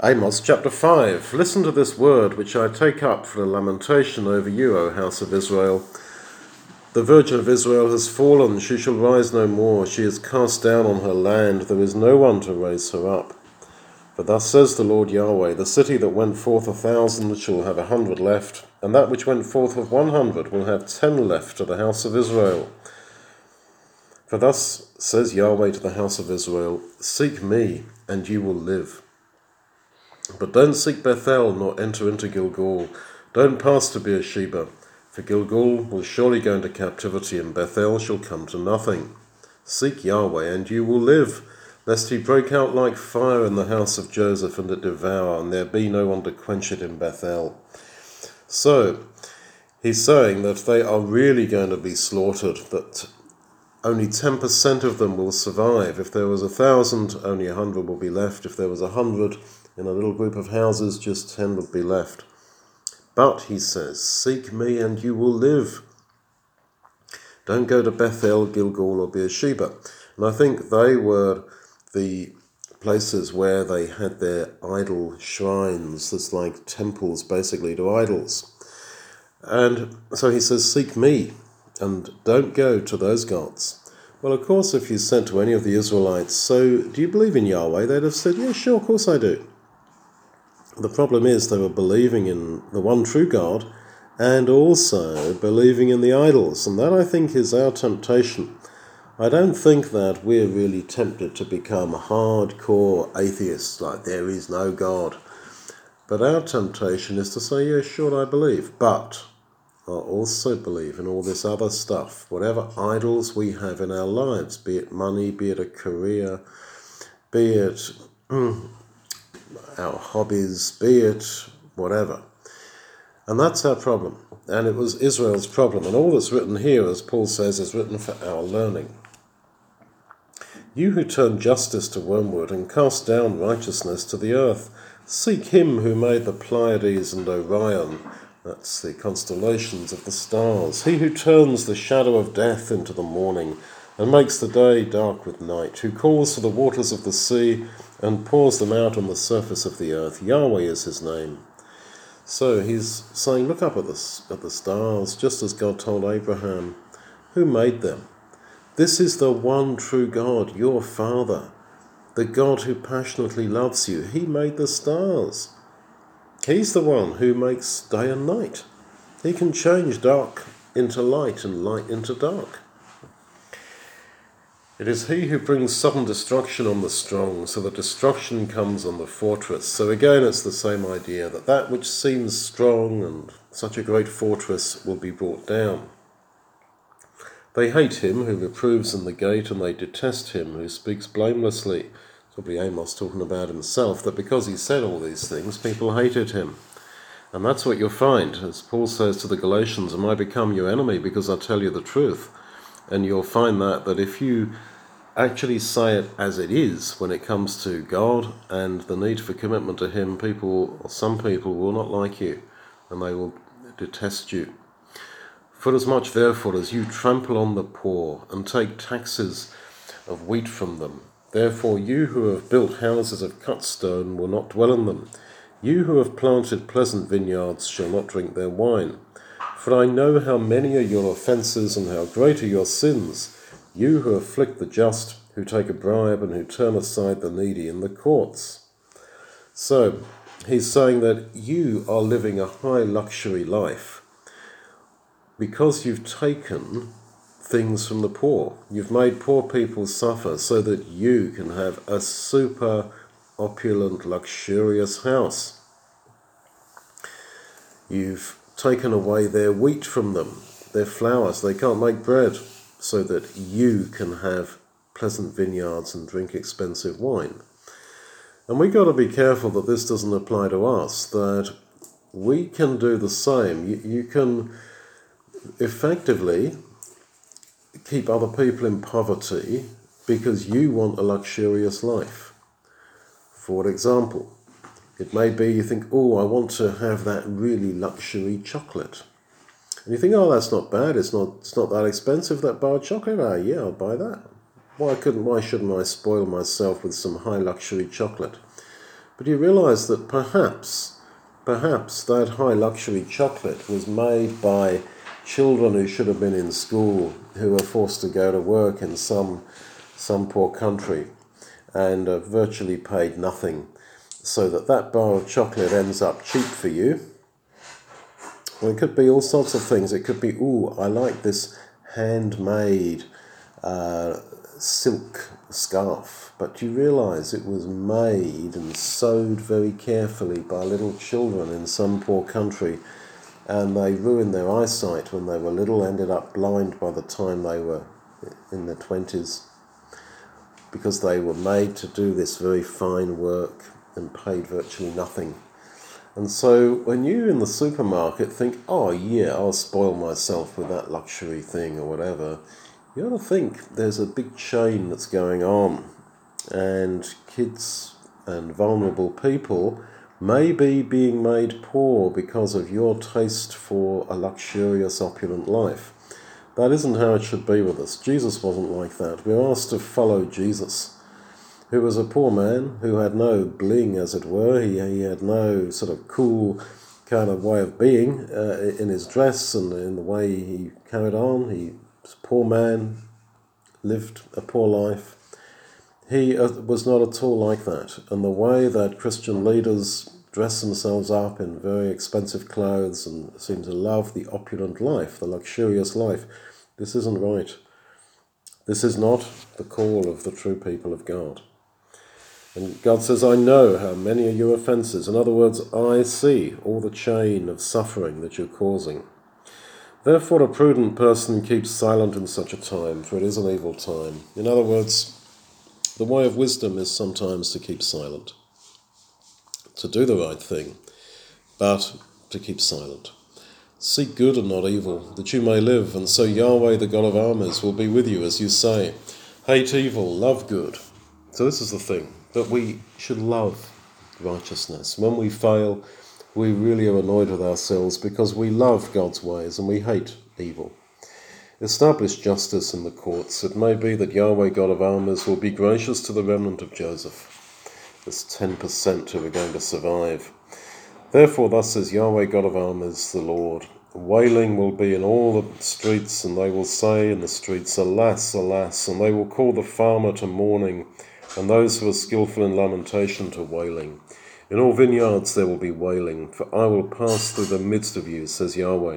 Amos chapter 5. Listen to this word which I take up for a lamentation over you, O house of Israel. The Virgin of Israel has fallen, she shall rise no more. She is cast down on her land, there is no one to raise her up. For thus says the Lord Yahweh, the city that went forth 1,000 shall have 100 left, and that which went forth of 100 will have 10 left to the house of Israel. For thus says Yahweh to the house of Israel, seek me, and you will live. But don't seek Bethel, nor enter into Gilgal. Don't pass to Beersheba, for Gilgal will surely go into captivity, and Bethel shall come to nothing. Seek Yahweh, and you will live, lest he break out like fire in the house of Joseph, and it devour, and there be no one to quench it in Bethel. So, he's saying that they are really going to be slaughtered, that only 10% of them will survive. If there was 1,000, only 100 will be left. If there was 100 in a little group of houses, just 10 would be left. But, he says, seek me and you will live. Don't go to Bethel, Gilgal or Beersheba. And I think they were the places where they had their idol shrines. That's like temples, basically, to idols. And so he says, seek me and don't go to those gods. Well, of course, if you said to any of the Israelites, so do you believe in Yahweh? They'd have said, yeah, sure, of course I do. The problem is they were believing in the one true God and also believing in the idols. And that, I think, is our temptation. I don't think that we're really tempted to become hardcore atheists, like there is no God. But our temptation is to say, yeah, sure, I believe. But I also believe in all this other stuff, whatever idols we have in our lives, be it money, be it a career, be it our hobbies, be it whatever. And that's our problem. And it was Israel's problem. And all that's written here, as Paul says, is written for our learning. You who turn justice to wormwood and cast down righteousness to the earth, seek him who made the Pleiades and Orion. That's the constellations of the stars. He who turns the shadow of death into the morning and makes the day dark with night, who calls for the waters of the sea and pours them out on the surface of the earth. Yahweh is his name. So he's saying, look up at the stars, just as God told Abraham. Who made them? This is the one true God, your Father, the God who passionately loves you. He made the stars. He's the one who makes day and night. He can change dark into light and light into dark. It is he who brings sudden destruction on the strong, so that destruction comes on the fortress. So again, it's the same idea, that which seems strong and such a great fortress will be brought down. They hate him who reproves in the gate, and they detest him who speaks blamelessly. Probably Amos talking about himself, that because he said all these things, people hated him. And that's what you'll find, as Paul says to the Galatians, am I become your enemy because I tell you the truth? And you'll find that if you actually say it as it is when it comes to God and the need for commitment to him, some people will not like you, and they will detest you. Forasmuch therefore as you trample on the poor and take taxes of wheat from them, therefore you who have built houses of cut stone will not dwell in them. You who have planted pleasant vineyards shall not drink their wine. For I know how many are your offences and how great are your sins. You who afflict the just, who take a bribe and who turn aside the needy in the courts. So he's saying that you are living a high luxury life because you've taken things from the poor. You've made poor people suffer so that you can have a super opulent, luxurious house. You've taken away their wheat from them, their flours. They can't make bread, so that you can have pleasant vineyards and drink expensive wine. And we've got to be careful that this doesn't apply to us, that we can do the same. You can effectively keep other people in poverty because you want a luxurious life. For example, it may be you think, oh, I want to have that really luxury chocolate. And you think, oh, that's not bad, it's not that expensive, that bar of chocolate. Ah, yeah, I'll buy that. Why shouldn't I spoil myself with some high luxury chocolate? But you realise that perhaps that high luxury chocolate was made by children who should have been in school, who were forced to go to work in some poor country and virtually paid nothing, so that bar of chocolate ends up cheap for you. Well, it could be all sorts of things. It could be, I like this handmade silk scarf, but you realise it was made and sewed very carefully by little children in some poor country, and they ruined their eyesight when they were little, ended up blind by the time they were in their 20s, because they were made to do this very fine work and paid virtually nothing. And so when you in the supermarket think, I'll spoil myself with that luxury thing or whatever, you ought to think there's a big chain that's going on, and kids and vulnerable people may be being made poor because of your taste for a luxurious, opulent life. That isn't how it should be with us. Jesus wasn't like that. We're asked to follow Jesus, who was a poor man, who had no bling, as it were. He had no sort of cool kind of way of being in his dress and in the way he carried on. He was a poor man, lived a poor life. He was not at all like that. And the way that Christian leaders dress themselves up in very expensive clothes and seem to love the opulent life, the luxurious life, this isn't right. This is not the call of the true people of God. And God says, I know how many are your offences. In other words, I see all the chain of suffering that you're causing. Therefore a prudent person keeps silent in such a time, for it is an evil time. In other words, the way of wisdom is sometimes to keep silent, to do the right thing, but to keep silent. Seek good and not evil, that you may live, and so Yahweh, the God of armies, will be with you, as you say. Hate evil, love good. So this is the thing, that we should love righteousness. When we fail, we really are annoyed with ourselves because we love God's ways and we hate evil. Establish justice in the courts. It may be that Yahweh, God of armies, will be gracious to the remnant of Joseph, this 10% who are going to survive. Therefore, thus says Yahweh, God of armies, the Lord, wailing will be in all the streets, and they will say in the streets, Alas, alas, and they will call the farmer to mourning, and those who are skillful in lamentation to wailing. In all vineyards there will be wailing, for I will pass through the midst of you, says Yahweh.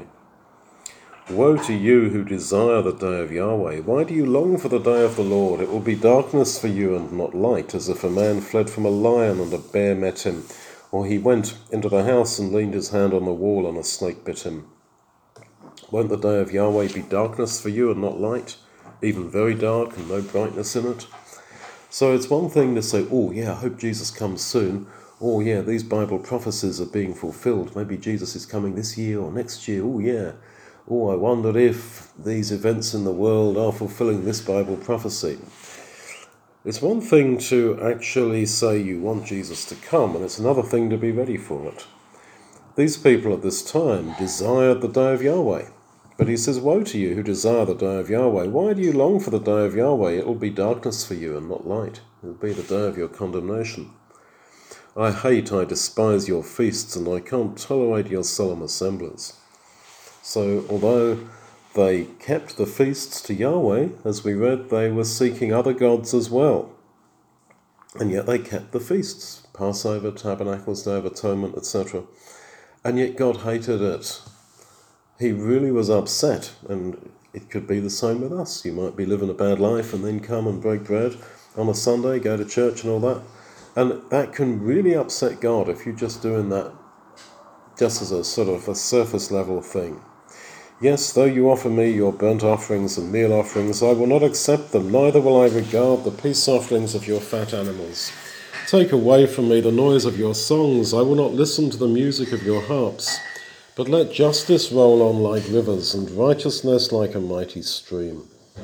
Woe to you who desire the day of Yahweh. Why do you long for the day of the Lord? It will be darkness for you and not light, as if a man fled from a lion and a bear met him, or he went into the house and leaned his hand on the wall and a snake bit him. Won't the day of Yahweh be darkness for you and not light, even very dark and no brightness in it? So it's one thing to say, I hope Jesus comes soon. These Bible prophecies are being fulfilled. Maybe Jesus is coming this year or next year. I wonder if these events in the world are fulfilling this Bible prophecy. It's one thing to actually say you want Jesus to come, and it's another thing to be ready for it. These people at this time desired the day of Yahweh. But he says, woe to you who desire the day of Yahweh. Why do you long for the day of Yahweh? It will be darkness for you and not light. It will be the day of your condemnation. I despise your feasts, and I can't tolerate your solemn assemblies. So, although they kept the feasts to Yahweh, as we read, they were seeking other gods as well. And yet they kept the feasts, Passover, Tabernacles, Day of Atonement, etc. And yet God hated it. He really was upset, and it could be the same with us. You might be living a bad life and then come and break bread on a Sunday, go to church and all that. And that can really upset God if you're just doing that just as a sort of a surface level thing. Yes, though you offer me your burnt offerings and meal offerings, I will not accept them, neither will I regard the peace offerings of your fat animals. Take away from me the noise of your songs. I will not listen to the music of your harps. But let justice roll on like rivers and righteousness like a mighty stream.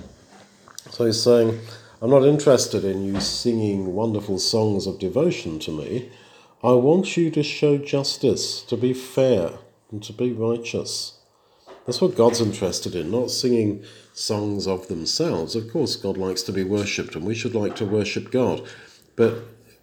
So he's saying, I'm not interested in you singing wonderful songs of devotion to me. I want you to show justice, to be fair, and to be righteous. That's what God's interested in, not singing songs of themselves. Of course, God likes to be worshipped, and we should like to worship God. But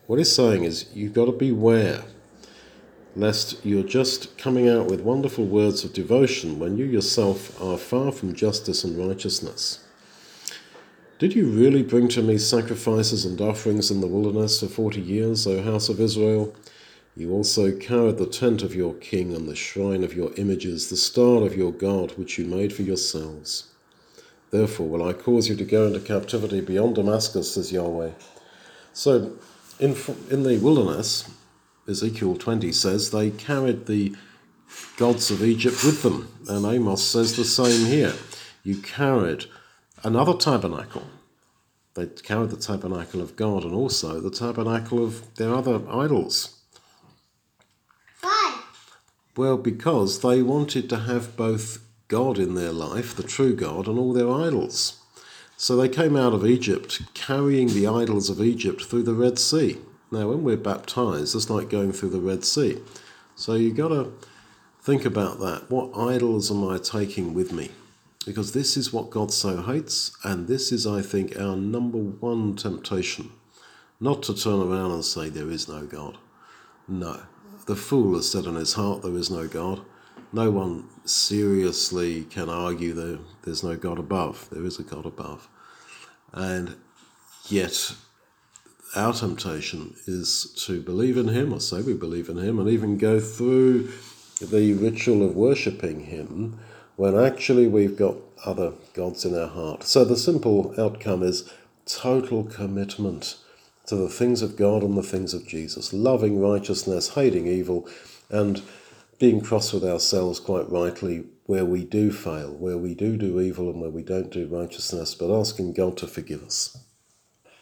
what he's saying is you've got to beware lest you're just coming out with wonderful words of devotion when you yourself are far from justice and righteousness. Did you really bring to me sacrifices and offerings in the wilderness for 40 years, O house of Israel? You also carried the tent of your king and the shrine of your images, the star of your God, which you made for yourselves. Therefore will I cause you to go into captivity beyond Damascus, says Yahweh. So in the wilderness, Ezekiel 20 says they carried the gods of Egypt with them. And Amos says the same here. You carried another tabernacle. They carried the tabernacle of God and also the tabernacle of their other idols. Why? Well, because they wanted to have both God in their life, the true God, and all their idols. So they came out of Egypt carrying the idols of Egypt through the Red Sea. Now, when we're baptized, it's like going through the Red Sea. So you've got to think about that. What idols am I taking with me? Because this is what God so hates, and this is, I think, our number one temptation. Not to turn around and say there is no God. No. The fool has said in his heart there is no God. No one seriously can argue that there's no God above. There is a God above. And yet our temptation is to believe in him, or say we believe in him, and even go through the ritual of worshipping him when actually we've got other gods in our heart. So the simple outcome is total commitment to the things of God and the things of Jesus, loving righteousness, hating evil, and being cross with ourselves quite rightly where we do fail, where we do evil and where we don't do righteousness, but asking God to forgive us.